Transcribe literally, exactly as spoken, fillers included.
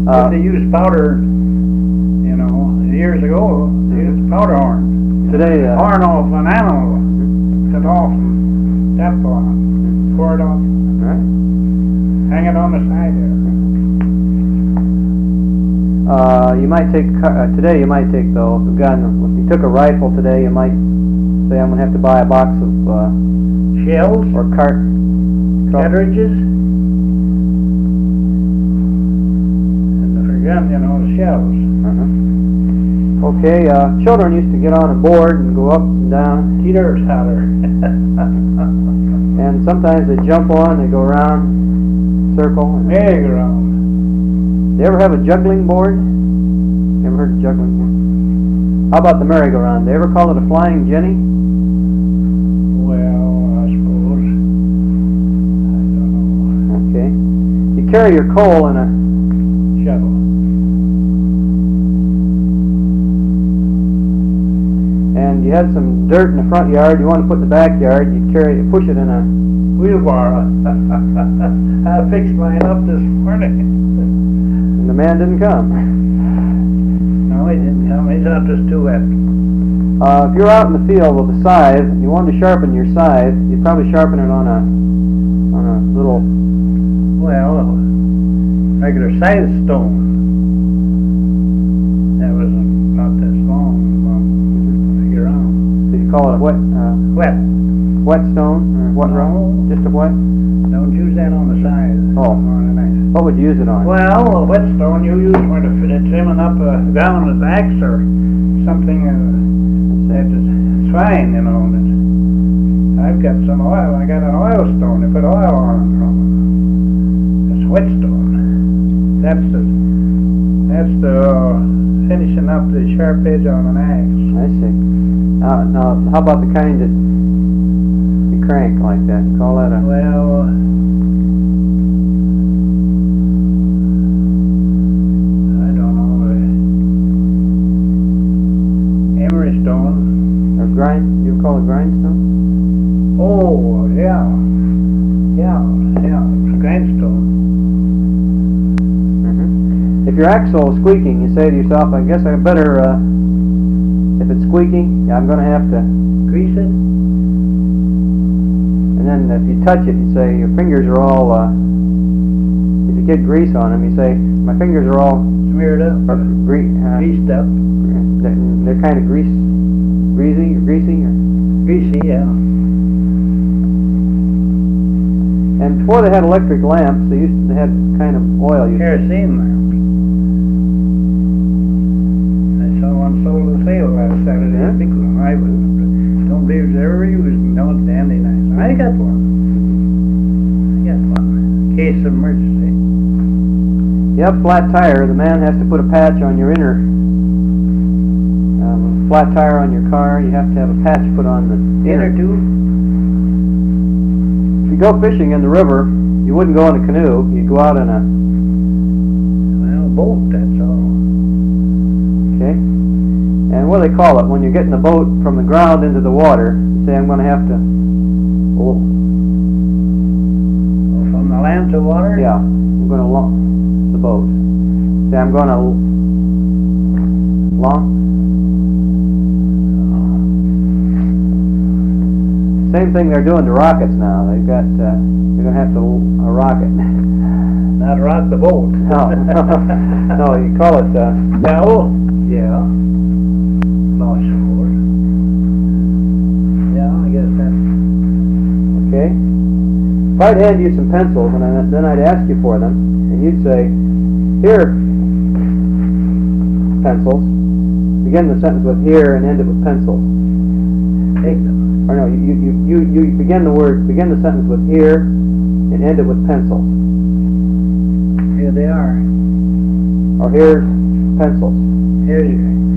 Uh, they used powder, you know, years ago, they used powder horn. Today, uh, horn off an animal, cut off and tap on it, pour it off, right. hang it on the side there. Uh, you might take, uh, today you might take though, if, gun, if you took a rifle today, you might say I'm going to have to buy a box of, uh, shells? Or cart. Cartridges? And for gun, you know, the shells. Uh-huh. Okay, uh, children used to get on a board and go up and down. Teeter totter. And sometimes they jump on, they go around, circle. And merry-go-round. Do you ever have a juggling board? You ever heard of juggling board? How about the merry-go-round? They ever call it a flying jenny? Well, I suppose. I don't know. Okay. You carry your coal in a shovel. And you had some dirt in the front yard, you want to put in the backyard, you carry it, push it in a wheelbarrow. I fixed mine up this morning. And the man didn't come. No, he didn't come. He thought it was too wet. Uh, if you're out in the field with a scythe and you wanted to sharpen your scythe, you'd probably sharpen it on a on a little, well, regular scythe stone. That was about this long, long figure out. Did you call it a wet? Uh, wet. Whetstone or what? No. Just a what? Don't use that on the side. Oh. On the knife. What would you use it on? Well, a whetstone you use for the trimming up a down with axe or something. Uh, that is, it's fine, you know. That I've got some oil. I got an oil stone. They put oil on it from it. It's whetstone. That's the that's the uh, finishing up the sharp edge on an axe. I see. Uh, now, how about the kind that you crank like that? You call that a? Well. Stone. Or grind, you call it grindstone? Oh, yeah. Yeah, yeah, grindstone. Mm-hmm. If your axle is squeaking, you say to yourself, I guess I better, uh, if it's squeaking, I'm going to have to grease it. And then if you touch it, you say your fingers are all, uh, if you get grease on them, you say, my fingers are all smeared up, or gre uh, greased up. They're, they're kind of grease, greasy or greasy or greasy, yeah. And before they had electric lamps, they used to, they had kind of oil. Kerosene lamps. I saw one sold at sale last Saturday. Yeah? A big one. I was, don't believe they ever used them. No, it's dandy nice. I got one. I got one. In case of emergency. You have a flat tire, the man has to put a patch on your inner um, flat tire on your car. You have to have a patch put on the inner tube. If you go fishing in the river, you wouldn't go in a canoe. You'd go out in a well boat. That's all. Okay. And what do they call it when you're getting the boat from the ground into the water? You say, I'm going to have to. Oh. Well, from the land to water. Yeah, I'm going to launch the boat. Say, I'm going to launch. Same thing they're doing to rockets now. They've got, uh, they're going to have to a rocket. Not rock the boat. No, no, you call it. Uh, no. Yeah. Launch forward. Yeah, I guess that's. Okay. If I'd hand you some pencils and I, then I'd ask you for them, and you'd say, "Here, pencils." Begin the sentence with "here" and end it with "pencils." Take them. Or no, you you you you begin the word begin the sentence with "here" and end it with "pencils." Here they are. Or here's pencils. Here's your.